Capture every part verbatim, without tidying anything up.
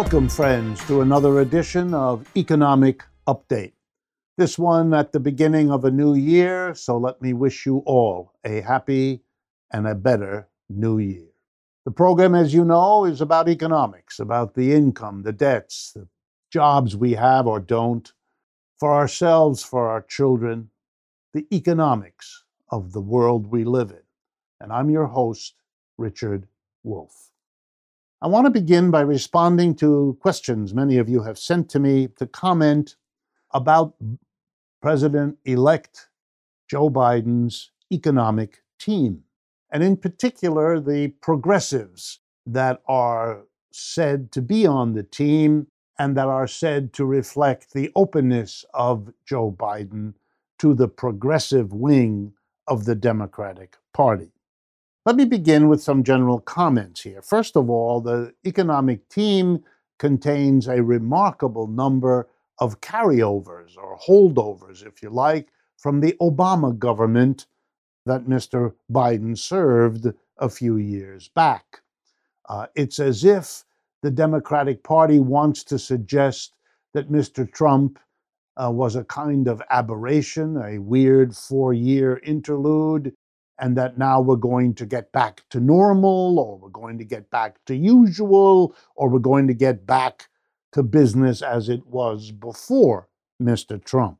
Welcome, friends, to another edition of Economic Update. This one at the beginning of a new year, so let me wish you all a happy and a better new year. The program, as you know, is about economics, about the income, the debts, the jobs we have or don't, for ourselves, for our children, the economics of the world we live in. And I'm your host, Richard Wolff. I want to begin by responding to questions many of you have sent to me to comment about President-elect Joe Biden's economic team, and in particular, the progressives that are said to be on the team and that are said to reflect the openness of Joe Biden to the progressive wing of the Democratic Party. Let me begin with some general comments here. First of all, the economic team contains a remarkable number of carryovers or holdovers, if you like, from the Obama government that Mister Biden served a few years back. Uh, it's as if the Democratic Party wants to suggest that Mister Trump uh, was a kind of aberration, a weird four-year interlude, and that now we're going to get back to normal, or we're going to get back to usual, or we're going to get back to business as it was before Mister Trump.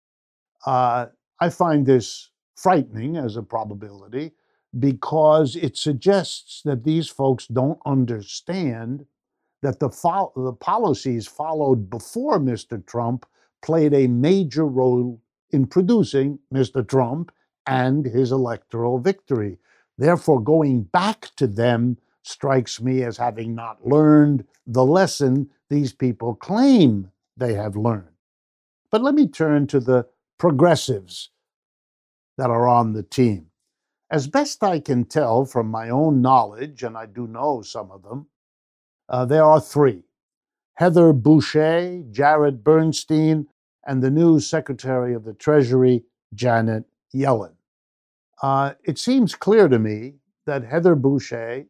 Uh, I find this frightening as a probability because it suggests that these folks don't understand that the, fo- the policies followed before Mister Trump played a major role in producing Mister Trump and his electoral victory. Therefore, going back to them strikes me as having not learned the lesson these people claim they have learned. But let me turn to the progressives that are on the team. As best I can tell from my own knowledge, and I do know some of them, uh, there are three: Heather Boushey, Jared Bernstein, and the new Secretary of the Treasury, Janet Yellen. Uh, it seems clear to me that Heather Boushey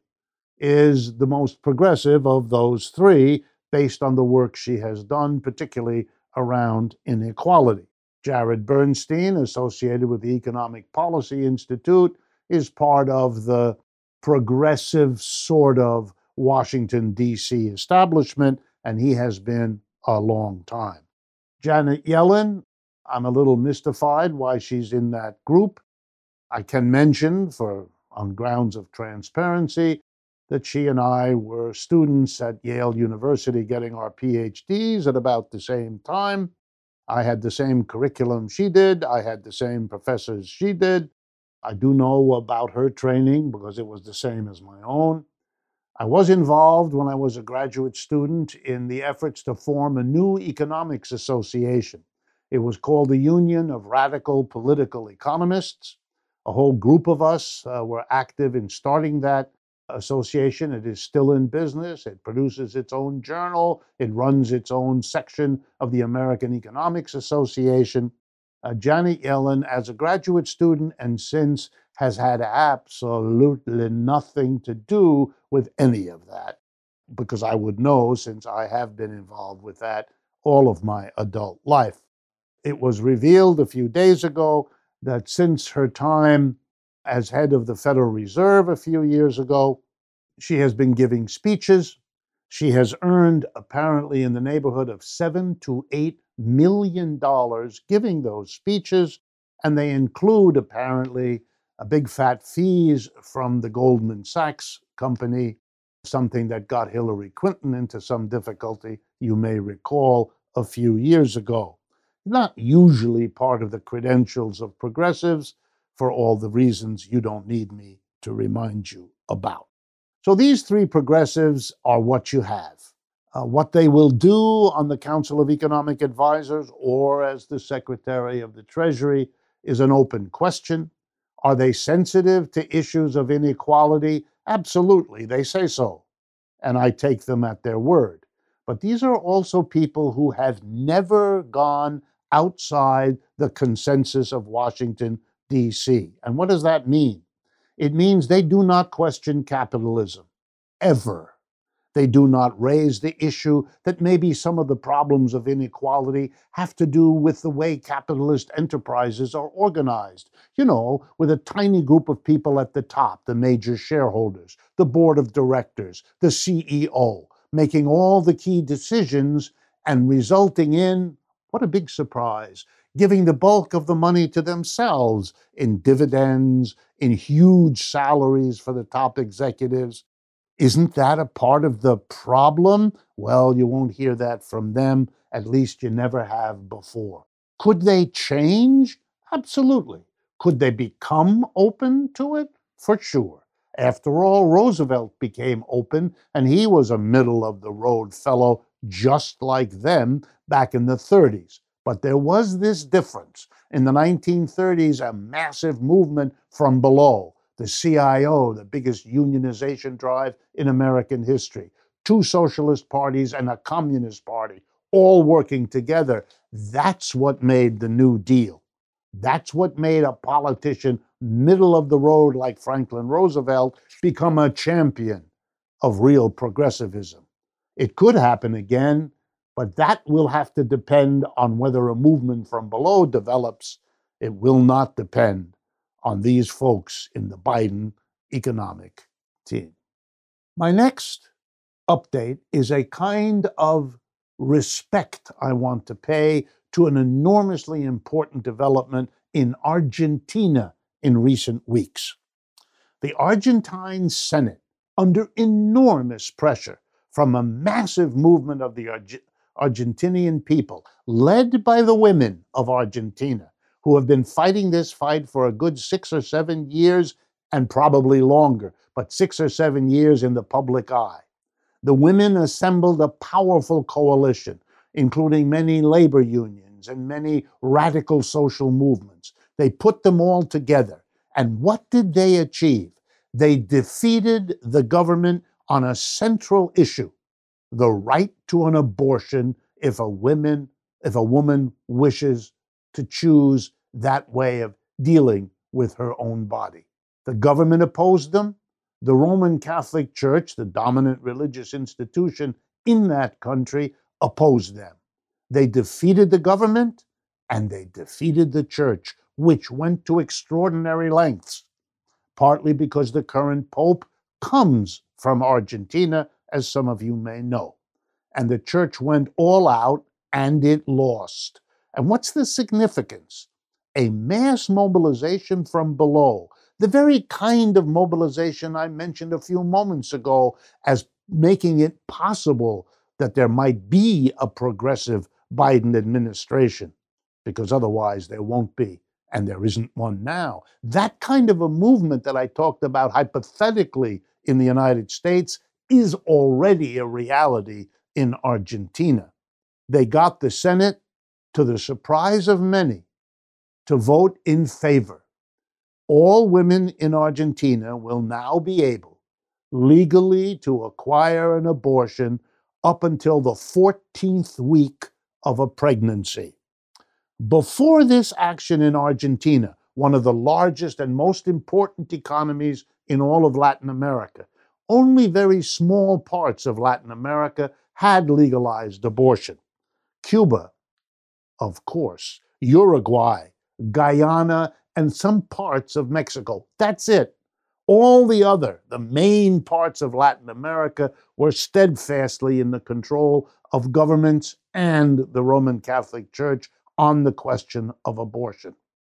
is the most progressive of those three based on the work she has done, particularly around inequality. Jared Bernstein, associated with the Economic Policy Institute, is part of the progressive sort of Washington, D C establishment, and he has been a long time. Janet Yellen, I'm a little mystified why she's in that group. I can mention, for on grounds of transparency, that she and I were students at Yale University getting our P H Ds at about the same time. I had the same curriculum she did. I had the same professors she did. I do know about her training because it was the same as my own. I was involved when I was a graduate student in the efforts to form a new economics association. It was called the Union of Radical Political Economists. A whole group of us uh, were active in starting that association. It is still in business. It produces its own journal. It runs its own section of the American Economics Association. Uh, Janet Yellen, as a graduate student and since, has had absolutely nothing to do with any of that, because I would know, since I have been involved with that all of my adult life. It was revealed a few days ago that since her time as head of the Federal Reserve a few years ago, she has been giving speeches. She has earned apparently in the neighborhood of seven to eight million dollars giving those speeches, and they include apparently a big fat fees from the Goldman Sachs company, something that got Hillary Clinton into some difficulty, you may recall, a few years ago. Not usually part of the credentials of progressives, for all the reasons you don't need me to remind you about. So these three progressives are what you have. Uh, what they will do on the Council of Economic Advisors or as the Secretary of the Treasury is an open question. Are they sensitive to issues of inequality? Absolutely, they say so, and I take them at their word. But these are also people who have never gone outside the consensus of Washington, D C. And what does that mean? It means they do not question capitalism, ever. They do not raise the issue that maybe some of the problems of inequality have to do with the way capitalist enterprises are organized. You know, with a tiny group of people at the top, the major shareholders, the board of directors, the C E O, making all the key decisions and resulting in, what a big surprise, giving the bulk of the money to themselves in dividends, in huge salaries for the top executives. Isn't that a part of the problem? Well, you won't hear that from them. At least you never have before. Could they change? Absolutely. Could they become open to it? For sure. After all, Roosevelt became open, and he was a middle-of-the-road fellow just like them back in the thirties. But there was this difference. In the nineteen thirties, a massive movement from below. The C I O, the biggest unionization drive in American history. Two socialist parties and a communist party, all working together. That's what made the New Deal. That's what made a politician middle of the road like Franklin Roosevelt become a champion of real progressivism. It could happen again, but that will have to depend on whether a movement from below develops. It will not depend on these folks in the Biden economic team. My next update is a kind of respect I want to pay to an enormously important development in Argentina in recent weeks. The Argentine Senate, under enormous pressure from a massive movement of the Arge- Argentinian people, led by the women of Argentina, who have been fighting this fight for a good six or seven years and probably longer, but six or seven years in the public eye. The women assembled a powerful coalition, including many labor unions and many radical social movements. They put them all together. And what did they achieve? They defeated the government on a central issue, the right to an abortion if a woman, if a woman wishes to choose that way of dealing with her own body. The government opposed them. The Roman Catholic Church, the dominant religious institution in that country, opposed them. They defeated the government and they defeated the church, which went to extraordinary lengths, partly because the current pope comes from Argentina, as some of you may know. And the church went all out and it lost. And what's the significance? A mass mobilization from below, the very kind of mobilization I mentioned a few moments ago as making it possible that there might be a progressive Biden administration, because otherwise there won't be, and there isn't one now. That kind of a movement that I talked about hypothetically in the United States is already a reality in Argentina. They got the Senate, to the surprise of many, to vote in favor. All women in Argentina will now be able legally to acquire an abortion up until the fourteenth week of a pregnancy. Before this action in Argentina, one of the largest and most important economies in all of Latin America, only very small parts of Latin America had legalized abortion. Cuba, of course, Uruguay, Guyana, and some parts of Mexico. That's it. All the other, the main parts of Latin America, were steadfastly in the control of governments and the Roman Catholic Church on the question of abortion.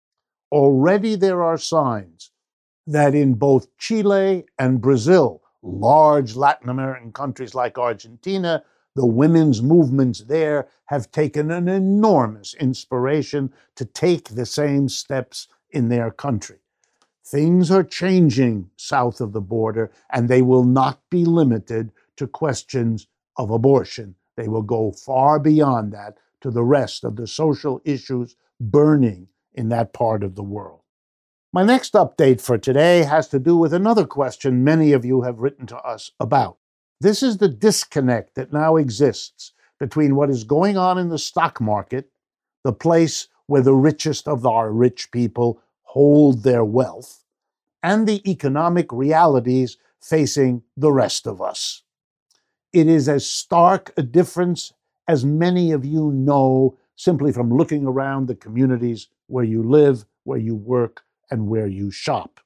Already there are signs that in both Chile and Brazil, large Latin American countries like Argentina, the women's movements there have taken an enormous inspiration to take the same steps in their country. Things are changing south of the border, and they will not be limited to questions of abortion. They will go far beyond that to the rest of the social issues burning in that part of the world. My next update for today has to do with another question many of you have written to us about. This is the disconnect that now exists between what is going on in the stock market, the place where the richest of our rich people hold their wealth, and the economic realities facing the rest of us. It is as stark a difference as many of you know simply from looking around the communities where you live, where you work, and where you shop.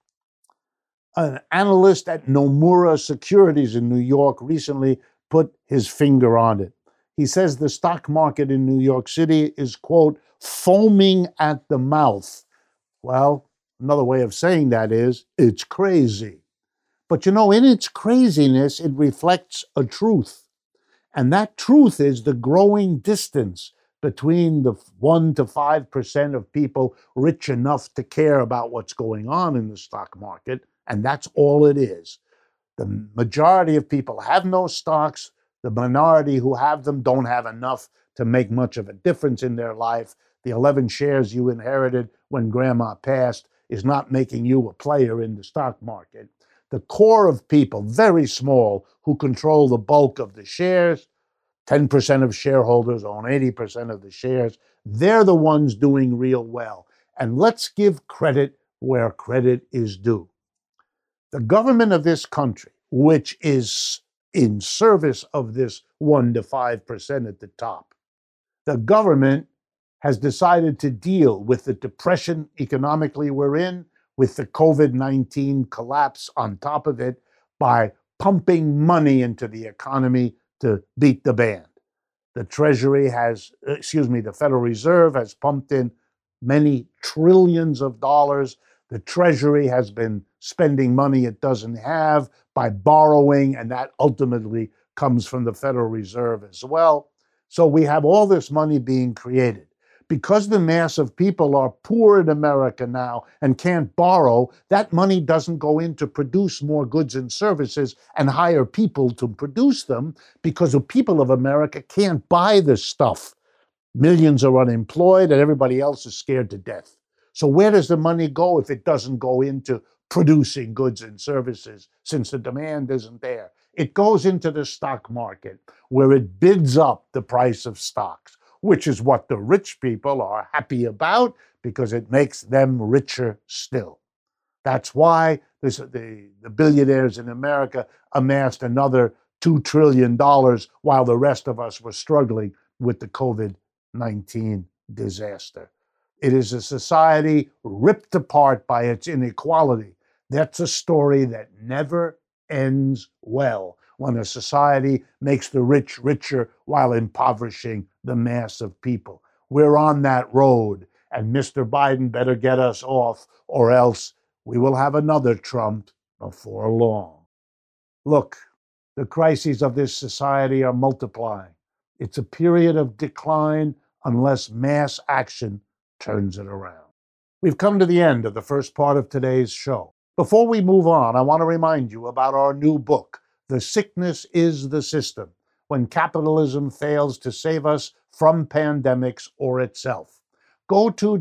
An analyst at Nomura Securities in New York recently put his finger on it. He says the stock market in New York City is, quote, foaming at the mouth. Well, another way of saying that is, it's crazy. But you know, in its craziness, it reflects a truth. And that truth is the growing distance between the one to five percent of people rich enough to care about what's going on in the stock market, and that's all it is. The majority of people have no stocks. The minority who have them don't have enough to make much of a difference in their life. The eleven shares you inherited when grandma passed is not making you a player in the stock market. The core of people, very small, who control the bulk of the shares, ten percent of shareholders own eighty percent of the shares, they're the ones doing real well. And let's give credit where credit is due. The government of this country, which is in service of this one to five percent at the top, the government has decided to deal with the depression economically we're in, with the COVID nineteen collapse on top of it, by pumping money into the economy to beat the band. The Treasury has, excuse me, the Federal Reserve has pumped in many trillions of dollars. The Treasury has been spending money it doesn't have by borrowing, and that ultimately comes from the Federal Reserve as well. So we have all this money being created. Because the mass of people are poor in America now and can't borrow, that money doesn't go in to produce more goods and services and hire people to produce them, because the people of America can't buy this stuff. Millions are unemployed and everybody else is scared to death. So where does the money go if it doesn't go into producing goods and services, since the demand isn't there? It goes into the stock market, where it bids up the price of stocks, which is what the rich people are happy about, because it makes them richer still. That's why this, the, the billionaires in America amassed another two trillion dollars while the rest of us were struggling with the COVID nineteen disaster. It is a society ripped apart by its inequality. That's a story that never ends well, when a society makes the rich richer while impoverishing the mass of people. We're on that road, and Mister Biden better get us off, or else we will have another Trump before long. Look, the crises of this society are multiplying. It's a period of decline unless mass action turns it around. We've come to the end of the first part of today's show. Before we move on, I want to remind you about our new book, The Sickness is the System: When Capitalism Fails to Save Us from Pandemics or Itself. Go to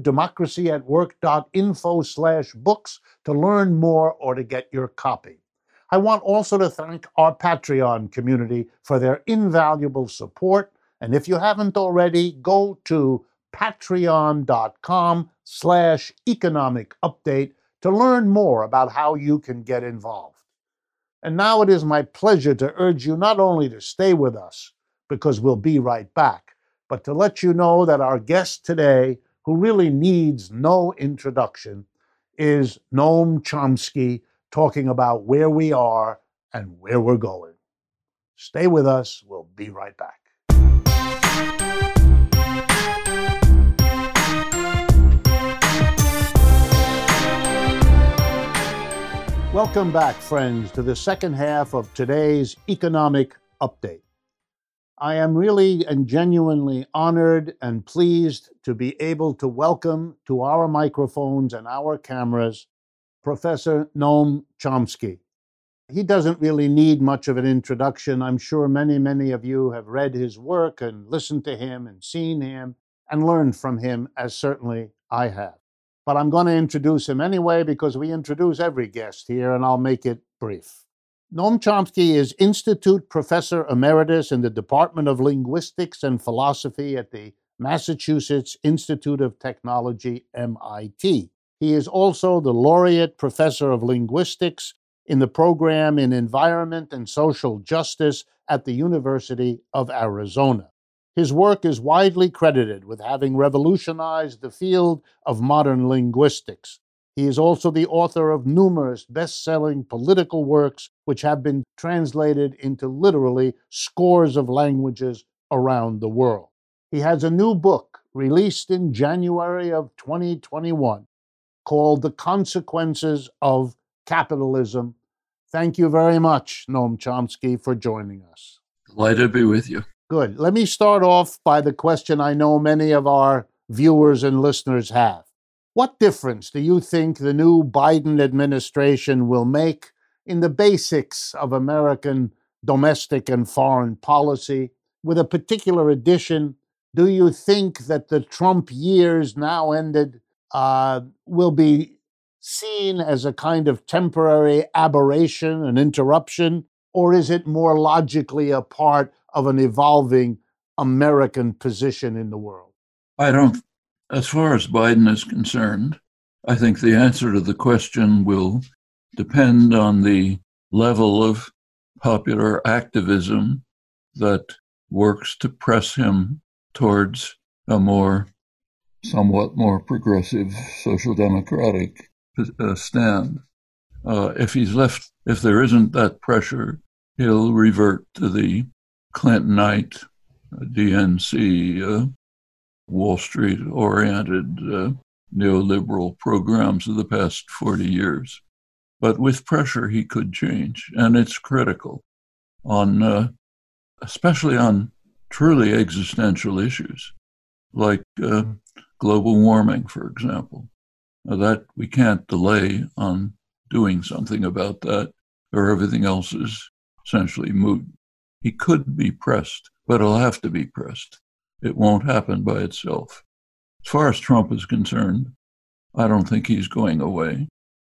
democracyatwork.info slash books to learn more or to get your copy. I want also to thank our Patreon community for their invaluable support. And if you haven't already, go to patreon.com slash economic update to learn more about how you can get involved. And now it is my pleasure to urge you not only to stay with us, because we'll be right back, but to let you know that our guest today, who really needs no introduction, is Noam Chomsky, talking about where we are and where we're going. Stay with us. We'll be right back. Welcome back, friends, to the second half of today's economic update. I am really and genuinely honored and pleased to be able to welcome to our microphones and our cameras Professor Noam Chomsky. He doesn't really need much of an introduction. I'm sure many, many of you have read his work and listened to him and seen him and learned from him, as certainly I have. But I'm going to introduce him anyway, because we introduce every guest here, and I'll make it brief. Noam Chomsky is Institute Professor Emeritus in the Department of Linguistics and Philosophy at the Massachusetts Institute of Technology, M I T. He is also the Laureate Professor of Linguistics in the program in Environment and Social Justice at the University of Arizona. His work is widely credited with having revolutionized the field of modern linguistics. He is also the author of numerous best-selling political works which have been translated into literally scores of languages around the world. He has a new book released in January of twenty twenty-one called The Consequences of Capitalism. Thank you very much, Noam Chomsky, for joining us. Delighted to be with you. Good. Let me start off by the question I know many of our viewers and listeners have. What difference do you think the new Biden administration will make in the basics of American domestic and foreign policy? With a particular addition, do you think that the Trump years now ended uh, will be seen as a kind of temporary aberration, an interruption, or is it more logically a part of an evolving American position in the world? I don't, as far as Biden is concerned, I think the answer to the question will depend on the level of popular activism that works to press him towards a more, somewhat more progressive social democratic uh, stand. Uh, if he's left, if there isn't that pressure, he'll revert to the Clintonite, uh, D N C, uh, Wall Street-oriented uh, neoliberal programs of the past forty years. But with pressure, he could change, and it's critical, on, uh, especially on truly existential issues, like uh, global warming, for example. Now that we can't delay on doing something about that, or everything else is essentially moot. He could be pressed, but he'll have to be pressed. It won't happen by itself. As far as Trump is concerned, I don't think he's going away.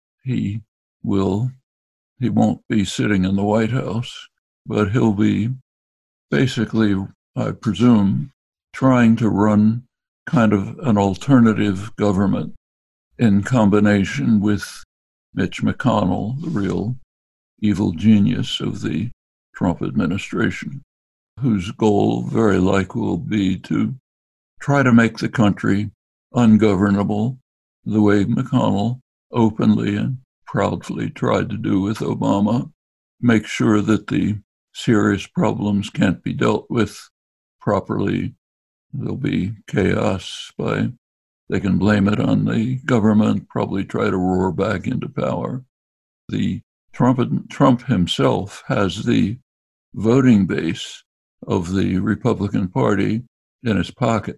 He will, he won't be sitting in the White House, but he'll be basically, I presume, trying to run kind of an alternative government in combination with Mitch McConnell, the real evil genius of the Trump administration, whose goal very likely will be to try to make the country ungovernable the way McConnell openly and proudly tried to do with Obama, make sure that the serious problems can't be dealt with properly. There'll be chaos by, they can blame it on the government, probably try to roar back into power. The Trump, Trump himself has the voting base of the Republican Party in his pocket.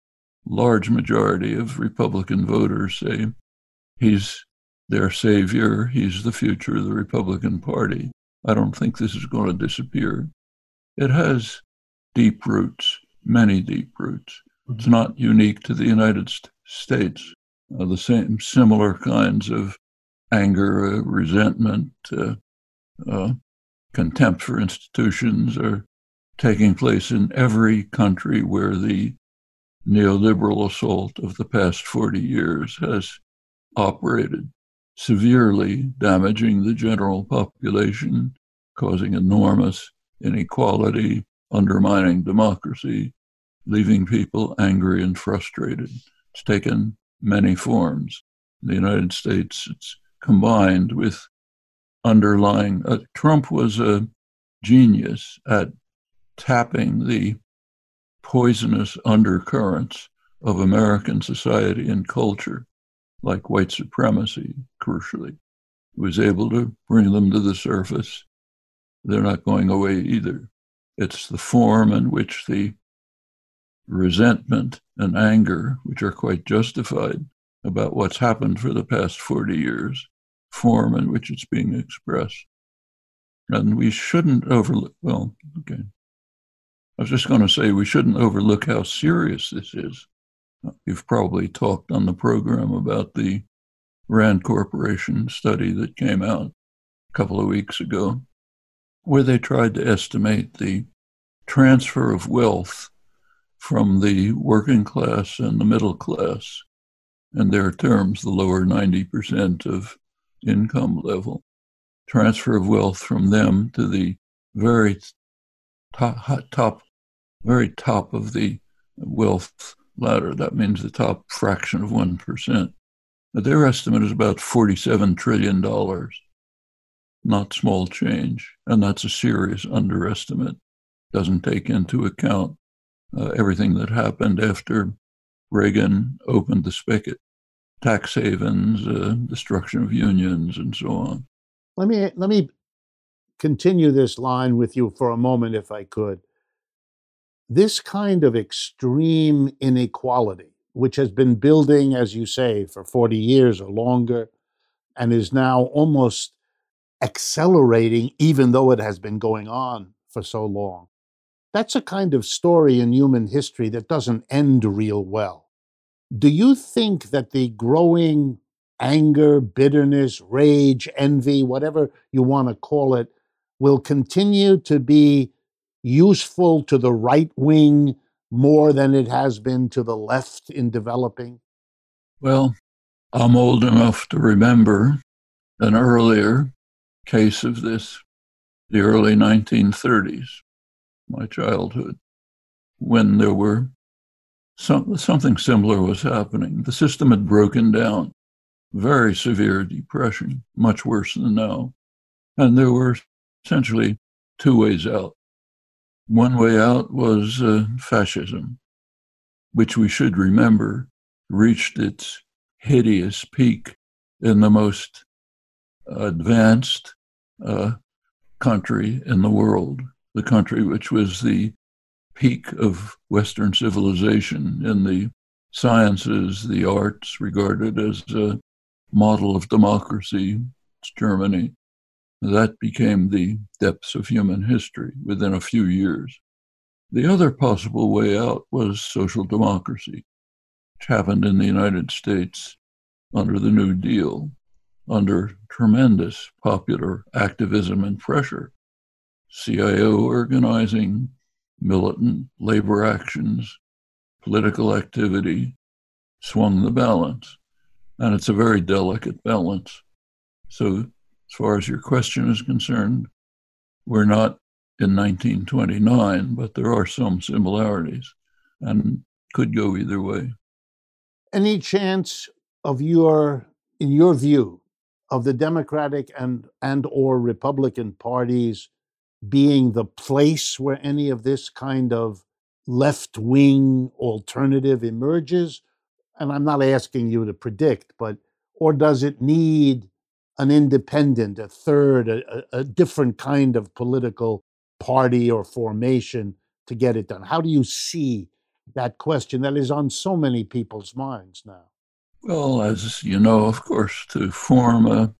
Large majority of Republican voters say he's their savior, he's the future of the Republican Party. I don't think this is going to disappear. It has deep roots, many deep roots. It's not unique to the United States. Uh, the same similar kinds of anger, uh, resentment, uh, uh, contempt for institutions are taking place in every country where the neoliberal assault of the past forty years has operated, severely damaging the general population, causing enormous inequality, undermining democracy, leaving people angry and frustrated. It's taken many forms. In the United States, it's combined with underlying, uh, Trump was a genius at tapping the poisonous undercurrents of American society and culture, like white supremacy, crucially. He was able to bring them to the surface. They're not going away either. It's the form in which the resentment and anger, which are quite justified about what's happened for the past forty years, form in which it's being expressed. And we shouldn't overlook, well, okay. I was just going to say we shouldn't overlook how serious this is. You've probably talked on the program about the Rand Corporation study that came out a couple of weeks ago, where they tried to estimate the transfer of wealth from the working class and the middle class, in their terms, the lower ninety percent of income level, transfer of wealth from them to the very top, top very top of the wealth ladder. That means the top fraction of one percent. But their estimate is about forty-seven trillion dollars. Not small change. And that's a serious underestimate. Doesn't take into account uh, everything that happened after Reagan opened the spigot. Tax havens, uh, destruction of unions, and so on. Let me, let me continue this line with you for a moment, if I could. This kind of extreme inequality, which has been building, as you say, for forty years or longer, and is now almost accelerating, even though it has been going on for so long. That's a kind of story in human history that doesn't end real well. Do you think that the growing anger, bitterness, rage, envy, whatever you want to call it, will continue to be useful to the right wing more than it has been to the left in developing? Well, I'm old enough to remember an earlier case of this, the early nineteen thirties, my childhood, when there were some, something similar was happening. The system had broken down, very severe depression, much worse than now. And there were essentially two ways out. One way out was uh, fascism, which we should remember reached its hideous peak in the most advanced uh, country in the world, the country which was the peak of Western civilization in the sciences, the arts, regarded as a model of democracy. It's Germany. That became the depths of human history within a few years. The other possible way out was social democracy, which happened in the United States under the New Deal, under tremendous popular activism and pressure. C I O organizing, militant labor actions, political activity swung the balance. And it's a very delicate balance. So as far as your question is concerned, we're not in nineteen twenty-nine, but there are some similarities and could go either way. Any chance of your, in your view, of the Democratic and, and or Republican parties being the place where any of this kind of left-wing alternative emerges? And I'm not asking you to predict, but, or does it need an independent, a third, a, a different kind of political party or formation to get it done? How do you see that question that is on so many people's minds now? Well, as you know, of course, to form a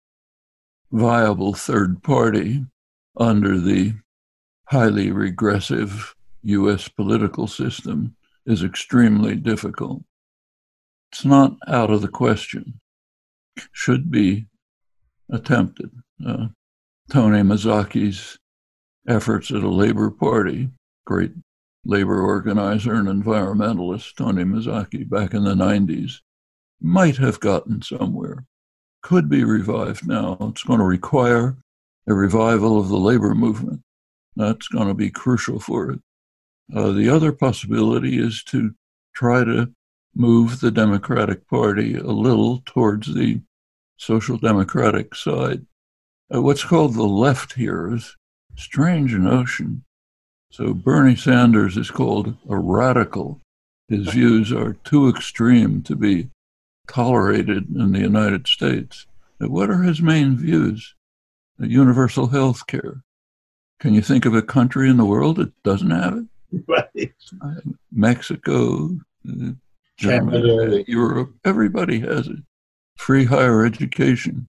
viable third party under the highly regressive U S political system is extremely difficult. It's not out of the question. Should be attempted. Uh, Tony Mazzacchi's efforts at a labor party, great labor organizer and environmentalist Tony Mazzacchi back in the nineties, might have gotten somewhere, could be revived now. It's going to require a revival of the labor movement. That's going to be crucial for it. Uh, the other possibility is to try to move the Democratic Party a little towards the social democratic side. Uh, what's called the left here is a strange notion. So Bernie Sanders is called a radical. His views are too extreme to be tolerated in the United States. But what are his main views? Uh, universal health care. Can you think of a country in the world that doesn't have it? Right. Uh, Mexico, uh, Germany, Europe, everybody has it. Free higher education,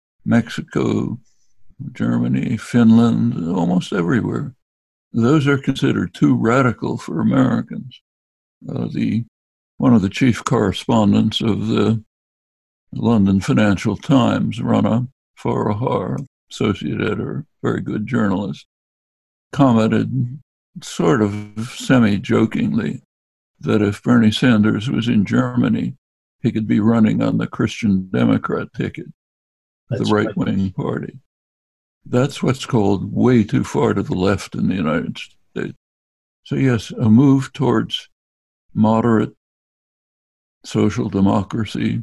Mexico, Germany, Finland, almost everywhere. Those are considered too radical for Americans. Uh, the one of the chief correspondents of the London Financial Times, Rana Forahar, associate editor, very good journalist, commented sort of semi-jokingly that if Bernie Sanders was in Germany, he could be running on the Christian Democrat ticket, the right-wing right. party. That's what's called way too far to the left in the United States. So yes, a move towards moderate social democracy,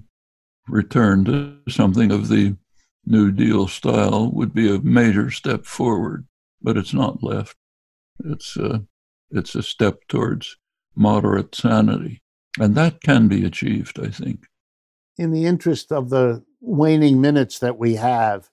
return to something of the New Deal style would be a major step forward, but it's not left. It's a, it's a step towards moderate sanity. And that can be achieved, I think. In the interest of the waning minutes that we have,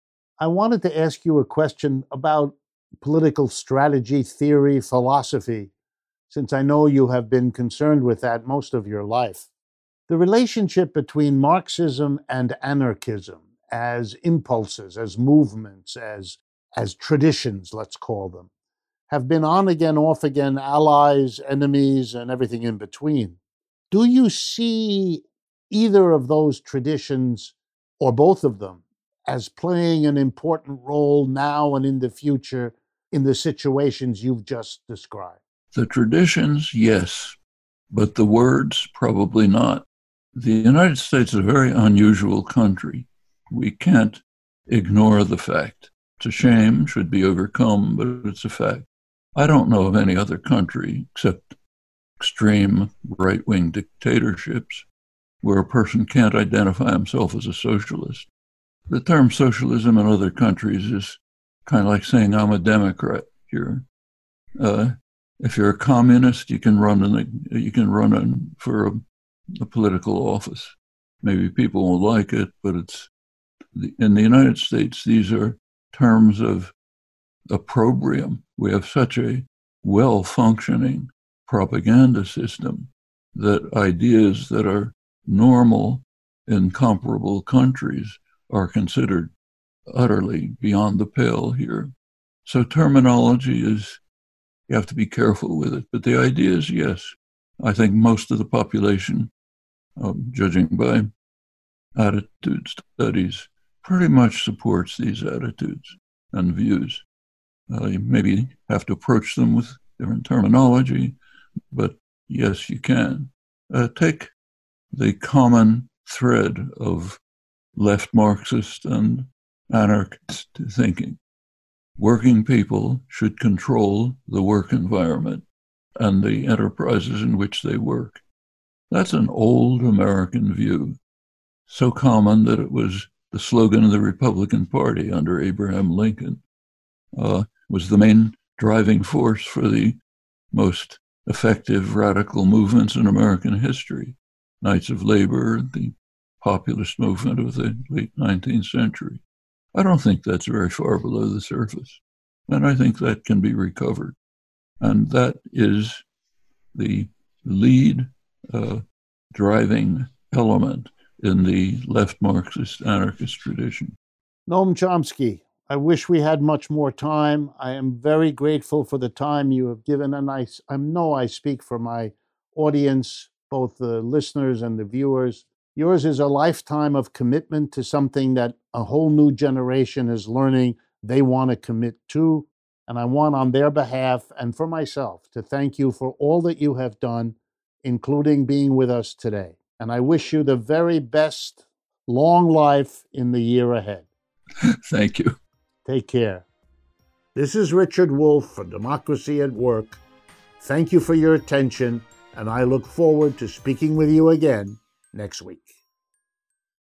I wanted to ask you a question about political strategy, theory, philosophy, since I know you have been concerned with that most of your life. The relationship between Marxism and anarchism as impulses, as movements, as, as traditions, let's call them, have been on again, off again, allies, enemies, and everything in between. Do you see either of those traditions, or both of them, as playing an important role now and in the future in the situations you've just described? The traditions, yes, but the words, probably not. The United States is a very unusual country. We can't ignore the fact. It's a shame, should be overcome, but it's a fact. I don't know of any other country, except extreme right-wing dictatorships, where a person can't identify himself as a socialist. The term socialism in other countries is kind of like saying I'm a Democrat here. Uh, if you're a communist, you can run in a, you can run in for a, a political office. Maybe people won't like it, but it's in the United States. These are terms of opprobrium. We have such a well-functioning propaganda system that ideas that are normal in comparable countries are considered utterly beyond the pale here. So terminology is, you have to be careful with it. But the idea is, yes, I think most of the population, um, judging by attitude studies, pretty much supports these attitudes and views. Uh, you maybe have to approach them with different terminology, but yes, you can. Uh, take the common thread of left Marxist and anarchist thinking. Working people should control the work environment and the enterprises in which they work. That's an old American view, so common that it was the slogan of the Republican Party under Abraham Lincoln, uh, was the main driving force for the most effective radical movements in American history. Knights of Labor, the populist movement of the late nineteenth century. I don't think that's very far below the surface. And I think that can be recovered. And that is the lead uh, driving element in the left Marxist anarchist tradition. Noam Chomsky, I wish we had much more time. I am very grateful for the time you have given, and I, I know I speak for my audience, both the listeners and the viewers. Yours is a lifetime of commitment to something that a whole new generation is learning they want to commit to. And I want, on their behalf and for myself, to thank you for all that you have done, including being with us today. And I wish you the very best long life in the year ahead. Thank you. Take care. This is Richard Wolff for Democracy at Work. Thank you for your attention, and I look forward to speaking with you again next week.